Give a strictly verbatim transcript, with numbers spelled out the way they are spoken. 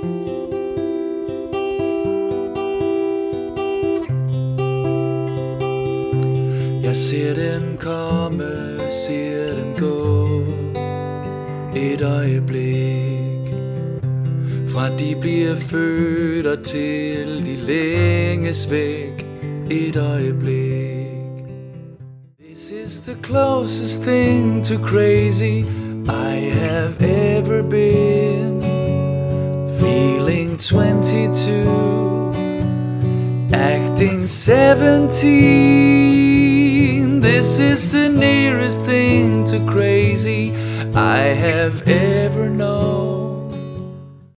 Jeg ser dem komme, ser dem gå, et øjeblik, fra de bliver født og til de længes væk, et øjeblik. This is the closest thing to crazy I have ever been. Feeling twenty-two, acting seventeen. This is the nearest thing to crazy I have ever known.